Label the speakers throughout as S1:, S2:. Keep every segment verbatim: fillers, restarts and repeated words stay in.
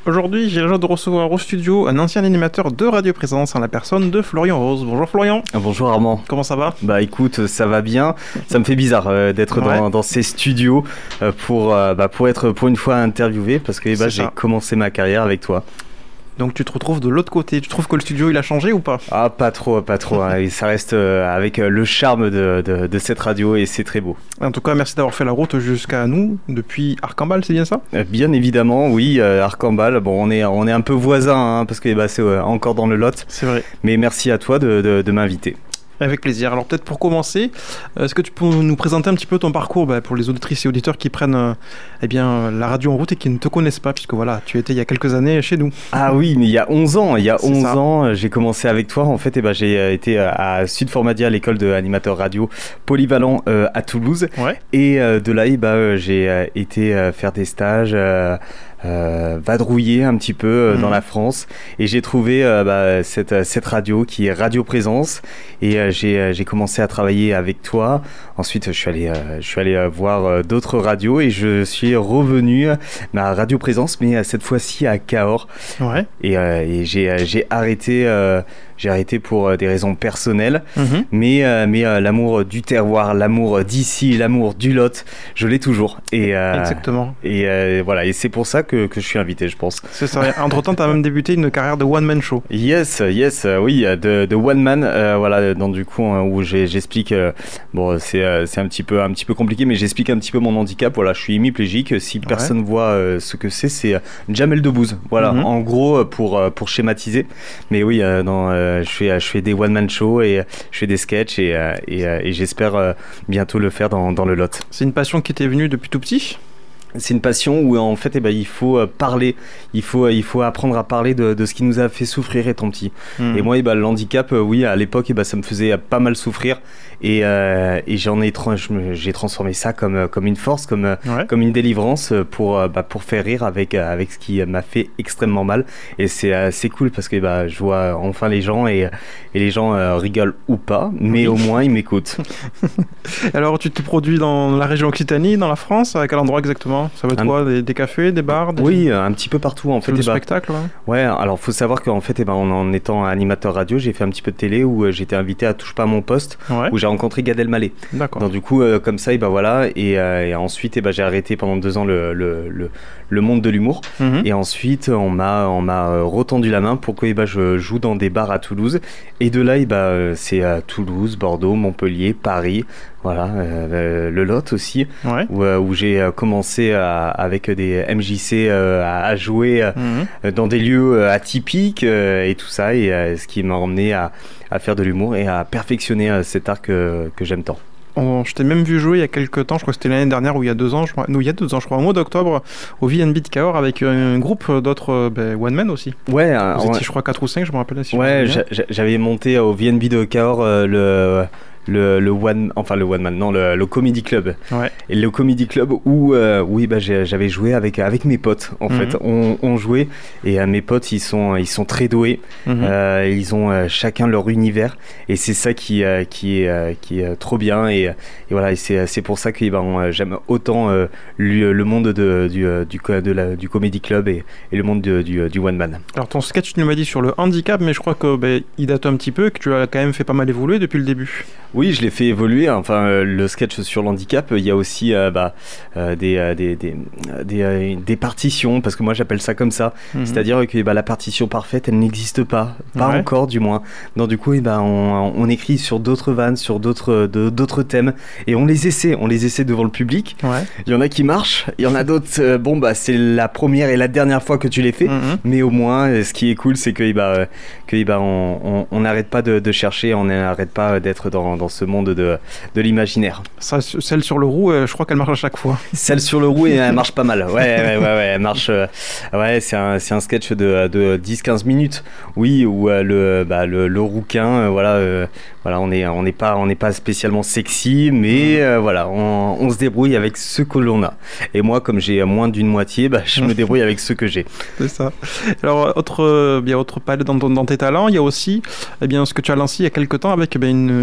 S1: Aujourd'hui, j'ai la joie de recevoir au studio un ancien animateur de Radio Présence en la personne de Florian Rose. Bonjour Florian.
S2: Bonjour Armand.
S1: Comment ça va ?
S2: Bah écoute, ça va bien. Ça me fait bizarre euh, d'être ouais. dans, dans ces studios euh, pour, euh, bah, pour être pour une fois interviewé parce que bah, j'ai commencé ma carrière avec toi.
S1: Donc tu te retrouves de l'autre côté. Tu trouves que le studio il a changé ou pas ?
S2: Ah pas trop, pas trop. Hein. Ça reste euh, avec euh, le charme de, de, de cette radio et c'est très beau.
S1: En tout cas, merci d'avoir fait la route jusqu'à nous depuis Arcambal, c'est bien ça ?
S2: euh, Bien évidemment, oui, euh, Arcambal. Bon, on est on est un peu voisins hein, parce que bah, c'est euh, encore dans le Lot.
S1: C'est vrai.
S2: Mais merci à toi de, de, de m'inviter.
S1: Avec plaisir. Alors peut-être pour commencer, est-ce que tu peux nous présenter un petit peu ton parcours bah, pour les auditrices et auditeurs qui prennent euh, eh bien, la radio en route et qui ne te connaissent pas, puisque voilà, tu étais il y a quelques années chez nous.
S2: Ah oui, mais il y a onze ans, il y a c'est onze ça. ans, j'ai commencé avec toi. En fait, eh ben, j'ai été à Sud Formadia, à l'école d'animateur radio polyvalent euh, à Toulouse.
S1: Ouais.
S2: Et euh, de là, eh ben, j'ai euh, été euh, faire des stages. Euh, Euh, vadrouiller un petit peu euh, mmh. dans la France et j'ai trouvé euh, bah, cette, cette radio qui est Radio Présence et euh, j'ai, euh, j'ai commencé à travailler avec toi. Ensuite je suis allé, euh, je suis allé euh, voir euh, d'autres radios et je suis revenu à Radio Présence mais euh, cette fois-ci à Cahors.
S1: Ouais.
S2: Et, euh, et j'ai, euh, j'ai arrêté euh, J'ai arrêté pour euh, des raisons personnelles, mmh. mais, euh, mais euh, l'amour du terroir, l'amour d'ici, l'amour du Lot, je l'ai toujours. Et, euh,
S1: Exactement.
S2: Et euh, voilà, et c'est pour ça que, que je suis invité, je pense.
S1: C'est ça. Entre-temps, tu as même débuté une carrière de one-man show.
S2: Yes, yes, euh, oui, de, de one-man, euh, voilà, dans du coup, hein, où j'ai, j'explique, euh, bon, c'est, euh, c'est un petit peu, un petit peu compliqué, mais j'explique un petit peu mon handicap. Voilà, je suis hémiplégique. Si ouais. personne voit euh, ce que c'est, c'est Jamel Debbouze. Voilà, mmh. en gros, pour, pour schématiser. Mais oui, euh, dans... Euh, Je fais, je fais des one-man shows et je fais des sketchs et, et, et j'espère bientôt le faire dans, dans le Lot.
S1: C'est une passion qui t'est venue depuis tout petit ?
S2: C'est une passion où en fait eh ben, il faut parler, il faut, il faut apprendre à parler de, de ce qui nous a fait souffrir étant petit. Mmh. Et moi eh ben, le handicap, oui à l'époque eh ben, ça me faisait pas mal souffrir et, euh, et j'en ai, j'ai transformé ça comme, comme une force, comme, ouais. comme une délivrance pour, bah, pour faire rire avec, avec ce qui m'a fait extrêmement mal. Et c'est, c'est cool parce que bah, je vois enfin les gens et, et les gens euh, rigolent ou pas, mais oui. au moins ils m'écoutent.
S1: Alors tu t'es produit dans la région Occitanie, dans la France, à quel endroit exactement ? Ça va être un... quoi, des, des cafés, des bars des...
S2: Oui, un petit peu partout en fait.
S1: Le
S2: bah...
S1: spectacle hein.
S2: Ouais, alors faut savoir qu'en fait, eh ben, en, en étant animateur radio, j'ai fait un petit peu de télé où euh, j'étais invité à Touche pas à mon poste, ouais. où j'ai rencontré Gad Elmaleh.
S1: D'accord.
S2: Donc du coup, euh, comme ça, et ben voilà, et, euh, et ensuite, eh ben, j'ai arrêté pendant deux ans le, le, le, le monde de l'humour. Mm-hmm. Et ensuite, on m'a, on m'a retendu la main pour que eh ben, je joue dans des bars à Toulouse. Et de là, eh ben, c'est à Toulouse, Bordeaux, Montpellier, Paris. Voilà, euh, le Lot aussi, ouais. où, euh, où j'ai commencé à, avec des M J C euh, à, à jouer mmh. dans des lieux atypiques euh, et tout ça, et euh, ce qui m'a emmené à, à faire de l'humour et à perfectionner euh, cet art que, que j'aime tant.
S1: On, je t'ai même vu jouer il y a quelques temps, je crois que c'était l'année dernière ou il y a deux ans, je crois, non, il y a deux ans, je crois, au mois d'octobre, au V N B de Cahors avec un groupe d'autres ben, one man aussi.
S2: Ouais,
S1: vous
S2: ouais.
S1: étiez, je crois, quatre ou cinq, je me rappelle. Si
S2: ouais, je j'avais monté au V N B de Cahors euh, le. Le, le one enfin le one man non le, le comedy club
S1: ouais.
S2: et le comedy club où euh, oui bah j'ai, j'avais joué avec avec mes potes en mm-hmm. fait on, on jouait et euh, mes potes ils sont ils sont très doués mm-hmm. euh, ils ont euh, chacun leur univers et c'est ça qui euh, qui est euh, qui est trop bien et, et voilà et c'est c'est pour ça que ben j'aime autant euh, le, le monde de du du de la, du comedy club et, et le monde de, du du one man.
S1: Alors ton sketch tu nous m'as dit sur le handicap mais je crois que ben, il date un petit peu que tu as quand même fait pas mal évoluer depuis le début.
S2: Oui, je l'ai fait évoluer. Enfin, euh, le sketch sur l'handicap, il y a aussi euh, bah, euh, des, euh, des, des, des, euh, des partitions, parce que moi j'appelle ça comme ça. Mm-hmm. C'est-à-dire que bah, la partition parfaite, elle n'existe pas. Pas ouais. encore, du moins. Donc, du coup, eh bah, on, on écrit sur d'autres vannes, sur d'autres, de, d'autres thèmes, et on les essaie. On les essaie devant le public.
S1: Ouais.
S2: Il y en a qui marchent, il y en a d'autres, euh, bon, bah, c'est la première et la dernière fois que tu les fais. Mm-hmm. Mais au moins, ce qui est cool, c'est que, bah, que bah, on n'arrête pas de, de chercher, on n'arrête pas d'être dans, dans ce monde de, de l'imaginaire.
S1: Ça, celle sur le roux, euh, je crois qu'elle marche à chaque fois.
S2: Celle sur le roux, elle marche pas mal. Ouais, ouais, ouais, ouais elle marche. Euh, ouais, c'est un, c'est un sketch de, de dix à quinze minutes. Oui, où euh, le, bah, le, le rouquin, euh, voilà, euh, voilà, on est, on n'est pas, on n'est pas spécialement sexy, mais euh, voilà, on, on se débrouille avec ce que l'on a. Et moi, comme j'ai moins d'une moitié, bah, je me débrouille avec ce que j'ai.
S1: C'est ça. Alors, autre, bien, autre palette dans, dans tes talents, il y a aussi, eh bien, ce que tu as lancé il y a quelques temps avec eh bien, une, une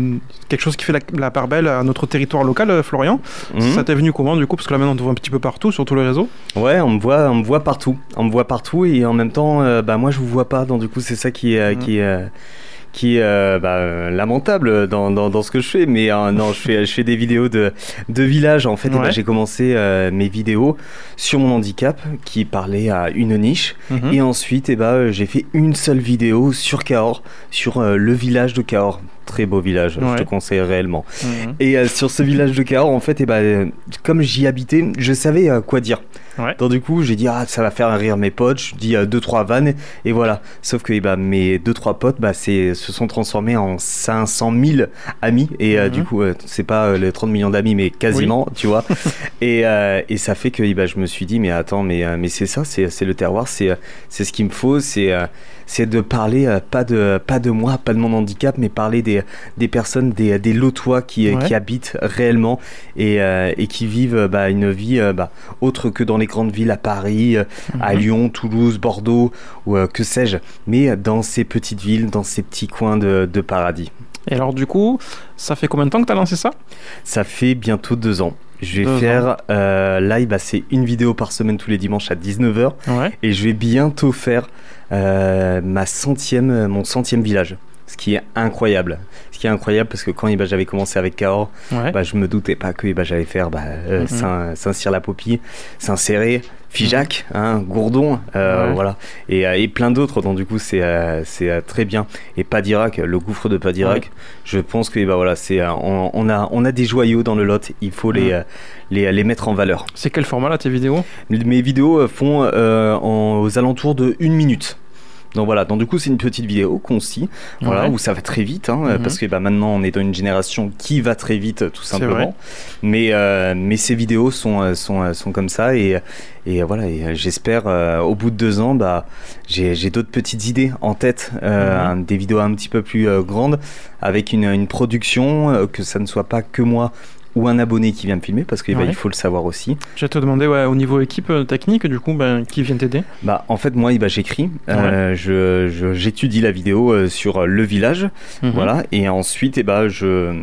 S1: une, quelque chose qui fait la, la part belle à notre territoire local, Florian. Mmh. Ça t'est venu comment du coup? Parce que là maintenant on te voit un petit peu partout sur tous les réseaux.
S2: Ouais, on me voit, on me voit partout. On me voit partout et en même temps, euh, bah moi je vous vois pas. Donc du coup c'est ça qui est, mmh. qui est, euh, qui est euh, bah, lamentable dans, dans, dans ce que je fais. Mais euh, non, je fais, je fais des vidéos de, de village. En fait, ouais. et bah, j'ai commencé euh, mes vidéos sur mon handicap qui parlait à une niche. Mmh. Et ensuite, et bah, j'ai fait une seule vidéo sur Cahors, sur euh, le village de Cahors. Très beau village, ouais. je te conseille réellement. Mmh. Et euh, sur ce village de Cahors, en fait, et bah, euh, comme j'y habitais, je savais euh, quoi dire. Ouais. Donc du coup, j'ai dit ah ça va faire rire mes potes. Je dis euh, deux trois vannes et voilà. Sauf que bah, mes deux trois potes, bah c'est se sont transformés en cinq cent mille amis et euh, mmh. du coup euh, c'est pas euh, les trente millions d'amis mais quasiment, oui. tu vois. et euh, et ça fait que bah, je me suis dit mais attends mais euh, mais c'est ça, c'est c'est le terroir, c'est c'est ce qu'il me faut, c'est euh, c'est de parler euh, pas de pas de moi, pas de mon handicap, mais parler des des personnes, des des lotois qui ouais. qui habitent réellement et euh, et qui vivent bah, une vie euh, bah, autre que dans les grandes villes à Paris, euh, mmh. à Lyon, Toulouse, Bordeaux ou euh, que sais-je, mais dans ces petites villes, dans ces petits coins de, de paradis. Et
S1: alors du coup, ça fait combien de temps que tu as lancé ça?
S2: Ça fait bientôt deux ans. Je vais deux faire, euh, là, bah, c'est une vidéo par semaine tous les dimanches à dix-neuf heures. Ouais. Et je vais bientôt faire euh, ma centième, mon centième village. Ce qui est incroyable. Ce qui est incroyable parce que quand bah, j'avais commencé avec Cahors, ouais. bah, je me doutais pas que bah, j'allais faire bah, euh, mm-hmm. Saint-Cyr-la-Popie, Saint-Céré, Figeac, hein, Gourdon, euh, ouais. voilà, et, et plein d'autres. Donc du coup, c'est euh, c'est euh, très bien. Et Padirac, le gouffre de Padirac, ouais. je pense que bah voilà, c'est euh, on, on a on a des joyaux dans le Lot. Il faut mm. les, euh, les les mettre en valeur.
S1: C'est quel format là tes vidéos?
S2: Mes vidéos font euh, en, aux alentours de une minute. Donc voilà, donc du coup c'est une petite vidéo concis, voilà, ouais. où ça va très vite, hein, mm-hmm. parce que bah, maintenant on est dans une génération qui va très vite tout simplement. Mais, euh, mais ces vidéos sont, sont, sont comme ça et, et voilà, et j'espère euh, au bout de deux ans, bah, j'ai, j'ai d'autres petites idées en tête, euh, mm-hmm. des vidéos un petit peu plus euh, grandes, avec une, une production, euh, que ça ne soit pas que moi ou un abonné qui vient me filmer parce qu'il ouais. bah, faut le savoir aussi.
S1: Je vais te demander ouais, au niveau équipe technique du coup bah, qui vient t'aider?
S2: Bah en fait moi bah, j'écris, ouais. euh, je, je, j'étudie la vidéo euh, sur le village, mm-hmm. voilà, et ensuite et bah, je,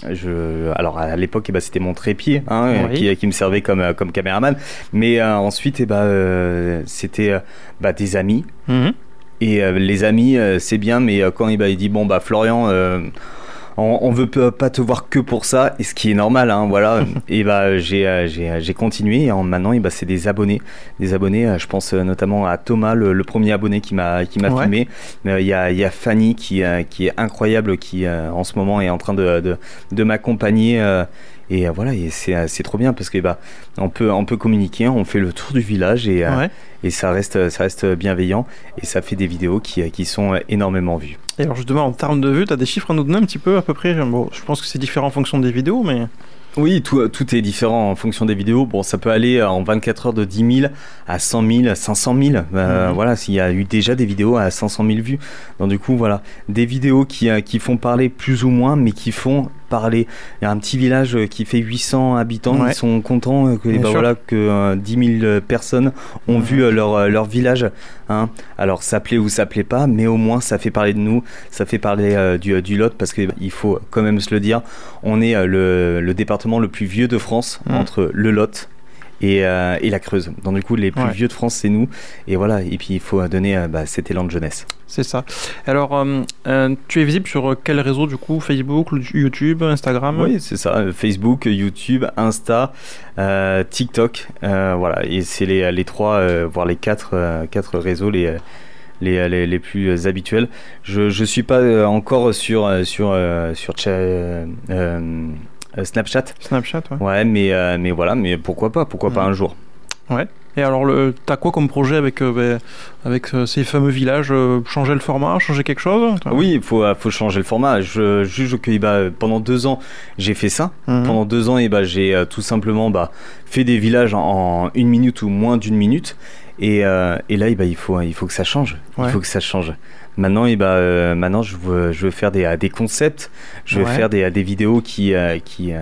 S2: je alors à l'époque et bah, c'était mon trépied hein, oui. qui, qui me servait comme, comme caméraman, mais euh, ensuite et bah, euh, c'était euh, bah, des amis mm-hmm. et euh, les amis euh, c'est bien mais euh, quand il, bah, il dit bon bah Florian euh, On, on veut pas te voir que pour ça, et ce qui est normal, hein, voilà. Et bah j'ai j'ai j'ai continué. Et en, maintenant, et bah c'est des abonnés, des abonnés. Je pense notamment à Thomas, le, le premier abonné qui m'a qui m'a ouais. filmé. Il euh, y a il y a Fanny qui euh, qui est incroyable, qui euh, en ce moment est en train de de, de m'accompagner. Euh, et euh, voilà, et c'est c'est trop bien parce que bah on peut on peut communiquer, on fait le tour du village et ouais. euh, et ça reste ça reste bienveillant et ça fait des vidéos qui qui sont énormément vues.
S1: Et alors justement en termes de vues, tu as des chiffres à nous donner un petit peu à peu près? Bon, je pense que c'est différent en fonction des vidéos, mais
S2: oui, tout, tout est différent en fonction des vidéos. Bon, ça peut aller en vingt-quatre heures de dix mille à cent mille, à cinq cent mille. Euh, mmh. Voilà, s'il y a eu déjà des vidéos à cinq cent mille vues. Donc du coup, voilà, des vidéos qui, qui font parler plus ou moins, mais qui font parler. Il y a un petit village qui fait huit cents habitants, ouais. ils sont contents que, bah, voilà, que euh, dix mille personnes ont mmh. vu euh, leur, leur village. Hein. Alors, ça plaît ou ça plaît pas, mais au moins, ça fait parler de nous, ça fait parler euh, du, du Lot, parce qu'il bah, faut quand même se le dire, on est euh, le, le département le plus vieux de France, mmh. entre le Lot et, euh, et la Creuse. Donc du coup, les plus ouais. vieux de France, c'est nous. Et voilà, et puis il faut donner euh, bah, cet élan de jeunesse.
S1: C'est ça. Alors, euh, euh, tu es visible sur quel réseau du coup? Facebook, YouTube, Instagram?
S2: Oui, c'est ça. Facebook, YouTube, Insta, euh, TikTok. Euh, voilà, et c'est les, les trois, euh, voire les quatre, euh, quatre réseaux les, les, les, les plus habituels. Je ne suis pas encore sur, sur, sur, sur euh, euh, Snapchat.
S1: Snapchat, ouais.
S2: Ouais, mais, euh, mais voilà, mais pourquoi pas, pourquoi mmh. pas un jour.
S1: Ouais. Et alors, le, t'as quoi comme projet avec, euh, bah, avec euh, ces fameux villages? euh, Changer le format, changer quelque chose?
S2: Oui, il faut, faut changer le format. Je juge que bah, pendant deux ans, j'ai fait ça. Mmh. Pendant deux ans, et bah, j'ai euh, tout simplement bah, fait des villages en, en une minute ou moins d'une minute. Et, euh, et là, et bah, il, faut, il faut que ça change. Ouais. Il faut que ça change. Maintenant, et bah, euh, maintenant je, veux, je veux faire des, des concepts. Je veux ouais. faire des, des vidéos qui... Euh, qui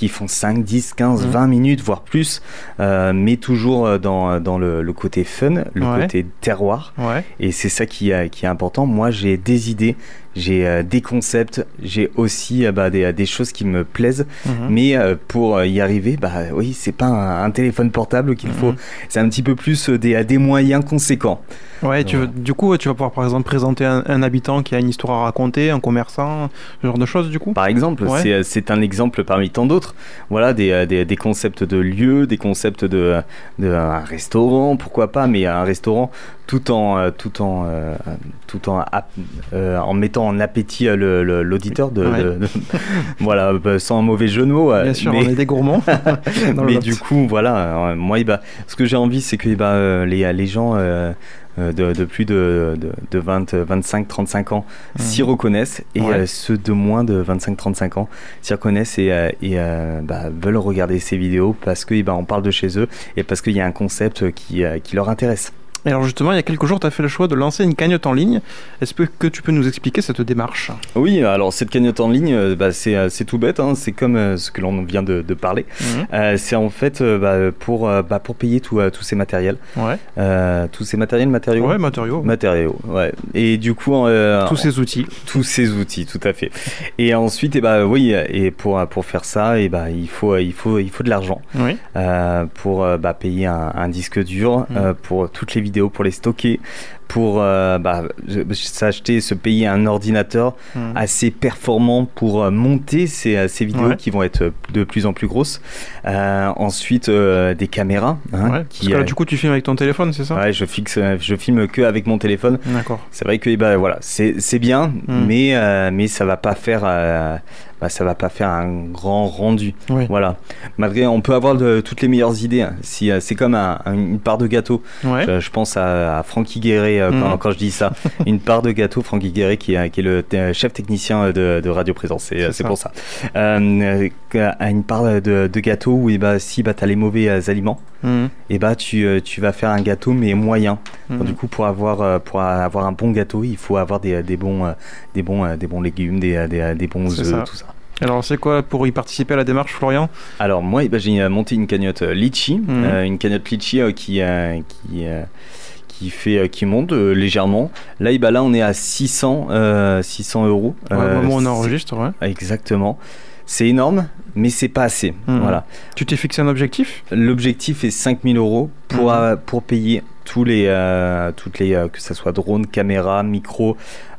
S2: qui font cinq, dix, quinze,
S1: Mmh.
S2: vingt minutes, voire plus, euh, mais toujours dans, dans le, le côté fun, le
S1: Ouais.
S2: côté terroir.
S1: Ouais.
S2: Et c'est ça qui, euh, qui est important. Moi, j'ai des idées, j'ai euh, des concepts, j'ai aussi euh, bah, des, des choses qui me plaisent.
S1: Mmh.
S2: Mais euh, pour y arriver, bah oui, c'est pas un, un téléphone portable qu'il faut.
S1: Mmh.
S2: C'est un petit peu plus des, des moyens conséquents.
S1: Ouais, tu veux, du coup, tu vas pouvoir par exemple présenter un, un habitant qui a une histoire à raconter, un commerçant, ce genre de choses du coup.
S2: Par exemple,
S1: Ouais.
S2: c'est, c'est un exemple parmi tant d'autres. Voilà, des, des, des concepts de lieux, des concepts de, de un restaurant, pourquoi pas, mais un restaurant tout en, tout en, euh, tout en, ap- euh, en mettant en appétit le, le, l'auditeur de,
S1: Ouais.
S2: de, de- voilà, bah, sans mauvais jeu de mots. euh,
S1: Bien sûr,
S2: mais...
S1: on est des gourmands. Dans le
S2: mais
S1: Lot.
S2: du coup, voilà, euh, moi, eh ben, ce que j'ai envie, c'est que eh ben, euh, les, les gens euh, euh, de, de plus de, de, de vingt, vingt-cinq, trente-cinq ans
S1: Mmh.
S2: s'y reconnaissent, et
S1: Ouais.
S2: euh, ceux de moins de vingt-cinq, trente-cinq ans s'y reconnaissent et, euh, et euh, bah, veulent regarder ces vidéos parce que eh ben, on parle de chez eux et parce qu'il y a un concept qui, euh, qui leur intéresse.
S1: Et alors justement, il y a quelques jours, tu as fait le choix de lancer une cagnotte en ligne. Est-ce que que tu peux nous expliquer cette démarche ?
S2: Oui, alors cette cagnotte en ligne, euh, bah, c'est, euh, c'est tout bête, hein, c'est comme euh, ce que l'on vient de, de parler.
S1: Mmh.
S2: Euh, c'est en fait euh, bah, pour, euh, bah, pour payer tout, euh, tous ces matériels.
S1: Ouais.
S2: Euh, tous ces matériels, matériaux
S1: Ouais, matériaux.
S2: Matériaux, ouais. Et du coup, euh,
S1: Tous ces outils.
S2: tous ces outils, tout à fait. Et ensuite, et bah oui, et pour pour faire ça, et bah il faut il faut il faut de l'argent
S1: Oui.
S2: euh, pour euh, bah, payer un, un disque dur,
S1: Mm.
S2: euh, pour toutes les vidéos, pour les stocker, pour euh, bah, s'acheter, se payer un ordinateur
S1: Mmh.
S2: assez performant pour euh, monter ces, ces vidéos
S1: Ouais.
S2: qui vont être de plus en plus grosses. Euh, ensuite, euh, des caméras, hein,
S1: Ouais.
S2: qui
S1: Parce que là,
S2: euh,
S1: du coup, tu filmes avec ton téléphone, c'est ça ?
S2: ouais, je fixe, je filme que avec mon téléphone.
S1: D'accord.
S2: C'est vrai que bah, voilà, c'est, c'est bien,
S1: Mm.
S2: mais, euh, mais ça va pas faire, euh, bah, ça va pas faire un grand rendu.
S1: Oui.
S2: Voilà. Malgré, on peut avoir de, toutes les meilleures idées. Hein. Si euh, c'est comme un, un- une part de gâteau.
S1: Ouais.
S2: Je, je pense à, à Francky Guéret euh, quand,
S1: Mm.
S2: quand je dis ça. Une part de gâteau, Francky Guéret qui, est- qui est le t- chef technicien de, de Radio Présence. C'est,
S1: C'est
S2: c'est
S1: ça.
S2: pour ça. Euh, euh, à une part de, de gâteau où eh bah, si bah, tu as les mauvais euh, aliments,
S1: Mmh.
S2: et bah, tu, euh, tu vas faire un gâteau mais moyen.
S1: Mmh.
S2: Donc, du coup, pour avoir, euh, pour avoir un bon gâteau, il faut avoir des, des, bons, euh, des, bons, euh, des bons légumes, des, des, des bons
S1: C'est
S2: œufs,
S1: ça.
S2: tout ça.
S1: Alors, c'est quoi pour y participer à la démarche, Florian ?
S2: Alors, moi, eh ben, j'ai euh, monté une cagnotte euh, Litchi,
S1: Mhm.
S2: euh, une cagnotte Litchi euh, qui, euh, qui, euh, qui, fait, euh, qui monte euh, légèrement. Là, eh ben, là, on est à six cents, euh, six cents euros.
S1: Au
S2: Euh,
S1: moment où on
S2: c'est-
S1: enregistre, ouais.
S2: Exactement. C'est énorme, mais c'est pas assez.
S1: Mhm.
S2: Voilà.
S1: Tu t'es fixé un objectif ?
S2: L'objectif est cinq mille euros pour,
S1: Mhm.
S2: euh, pour payer tous les, euh, toutes les, euh, que ce soit drone, caméra, micro,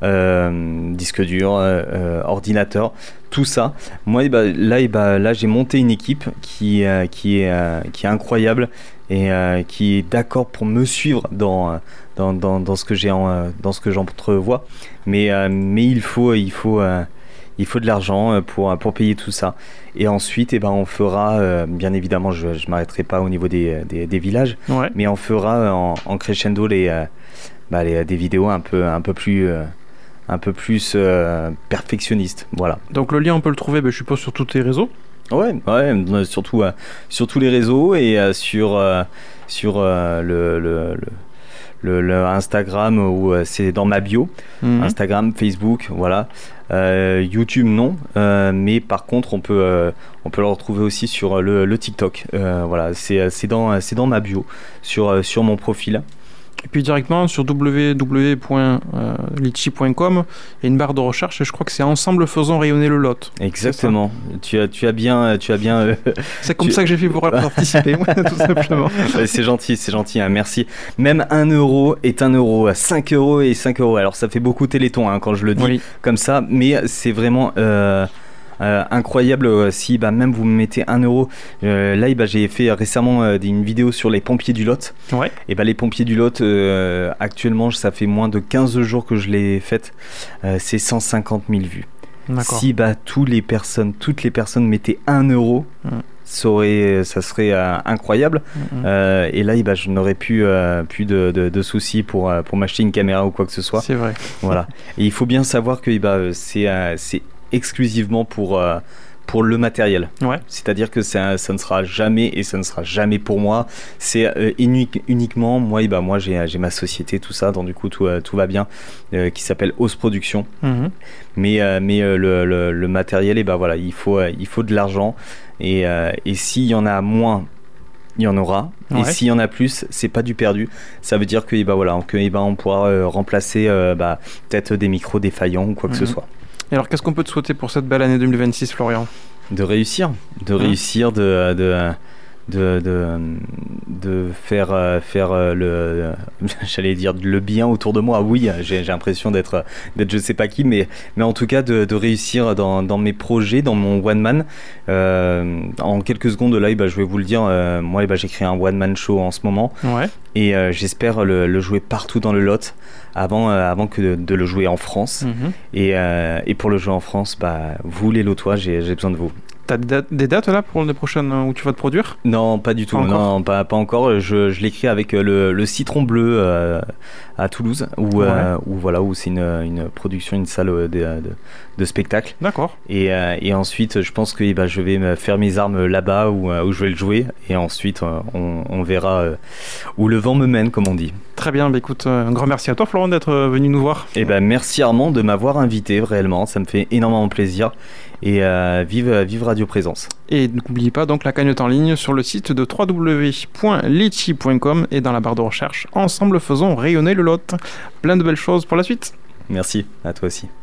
S2: euh, disque dur, euh, euh, ordinateur, tout ça. Moi, eh ben, là, eh ben, là, j'ai monté une équipe qui, euh, qui, est, euh, qui est incroyable et euh, qui est d'accord pour me suivre dans, dans, dans, dans ce que j'ai en, euh, dans ce que j'entrevois. Mais, euh, mais il faut, il faut, euh, il faut de l'argent pour, pour payer tout ça. Et ensuite, eh ben, on fera, euh, bien évidemment, je ne m'arrêterai pas au niveau des, des, des villages,
S1: Ouais.
S2: mais on fera en, en crescendo les, euh, bah, les, des vidéos un peu, un peu plus, euh, un peu plus euh, perfectionnistes. Voilà.
S1: Donc, le lien, on peut le trouver, ben, je suppose, sur tous tes réseaux.
S2: Ouais, ouais, euh, surtout euh, sur tous les réseaux et euh, sur, euh, sur euh, le, le, le, le, le Instagram où euh, c'est dans ma bio.
S1: Mhm.
S2: Instagram, Facebook, voilà. Euh, YouTube, non. Euh, mais par contre, on peut, euh, on peut le retrouver aussi sur le, le TikTok. Euh, voilà, c'est, c'est, dans, c'est dans ma bio, sur, sur mon profil.
S1: Et puis directement sur w w w point litchi point com, il y a une barre de recherche et je crois que c'est Ensemble faisons rayonner le Lot.
S2: Exactement. Tu as, tu as bien, tu as bien. euh,
S1: C'est comme
S2: Tu-
S1: ça que j'ai fait pour participer, moi, tout simplement.
S2: ouais, c'est gentil, c'est gentil. Hein, merci. Même un euro est un euro, cinq euros et cinq euros. Alors ça fait beaucoup Téléthon hein, quand je le dis
S1: Oui.
S2: comme ça, mais c'est vraiment. Euh, Euh, incroyable euh, si bah, même vous me mettez un euro. Euh, là bah, j'ai fait récemment euh, une vidéo sur les pompiers du Lot.
S1: Ouais.
S2: Et bah, les pompiers du Lot, euh, actuellement ça fait moins de quinze jours que je l'ai faite. Euh, c'est cent cinquante mille vues.
S1: D'accord.
S2: Si bah, tous les personnes, toutes les personnes mettaient un euro,
S1: Mm.
S2: ça, aurait, ça serait euh, incroyable.
S1: Mhm.
S2: Euh, et là, eh ben, je n'aurais plus, euh, plus de, de, de soucis pour, euh, pour m'acheter une caméra ou quoi que ce soit.
S1: C'est vrai.
S2: Voilà. Et il faut bien savoir que eh ben, c'est, euh, c'est exclusivement pour, euh, pour le matériel.
S1: Ouais.
S2: C'est-à-dire que ça, ça ne sera jamais, et ça ne sera jamais pour moi, c'est euh, unique, uniquement, moi, et bah, moi j'ai, j'ai ma société, tout ça, donc du coup tout, euh, tout va bien, euh, qui s'appelle Ose Production. Mm-hmm. Mais, euh, mais euh, le, le, le matériel, et bah, voilà, il, faut, euh, il faut de l'argent, et, euh, et s'il y en a moins, il y en aura, ouais. Et s'il y en a plus, c'est pas du perdu. Ça veut dire que, et bah, voilà, que, et bah, on pourra euh, remplacer euh, bah, peut-être des micros défaillants ou quoi que mm-hmm. ce soit.
S1: Et alors, qu'est-ce qu'on peut te souhaiter pour cette belle année deux mille vingt-six, Florian ?
S2: De réussir, de réussir, de, de, de, de, de faire, faire le, j'allais dire le bien autour de moi. Oui, j'ai, j'ai l'impression d'être, d'être je sais pas qui, mais, mais en tout cas de, de réussir dans, dans mes projets, dans mon one man. Euh, en quelques secondes là, bah, je vais vous le dire, euh, moi bah, j'ai créé un one man show en ce moment, ouais. Et euh, j'espère le, le jouer partout dans le Lot. Avant, euh, avant que de, de le jouer en France. Mmh. Et, euh, et pour le jouer en France, bah, vous les Lotois, j'ai, j'ai besoin de vous.
S1: T'as des dates, des dates là pour les prochaines où tu vas te produire ?
S2: Non, pas du tout. Pas non, pas, pas encore. Je, je l'écris avec le, le Citron Bleu euh, à Toulouse, où, ouais. euh, où, voilà, où c'est une, une production, une salle de, de, de spectacle.
S1: D'accord.
S2: Et, euh, et ensuite, je pense que bah, je vais me faire mes armes là-bas où, où je vais le jouer. Et ensuite, on, on verra euh, où le vent me mène, comme on dit.
S1: Très bien. Bah, écoute, un grand merci à toi, Florent, d'être venu nous voir.
S2: Et ben, merci Armand de m'avoir invité, réellement. Ça me fait énormément plaisir. Et euh, vive, vive Radio Présence.
S1: Et n'oubliez pas donc la cagnotte en ligne sur le site de w w w point litchi point com et dans la barre de recherche. Ensemble, faisons rayonner le Lot. Plein de belles choses pour la suite.
S2: Merci, à toi aussi.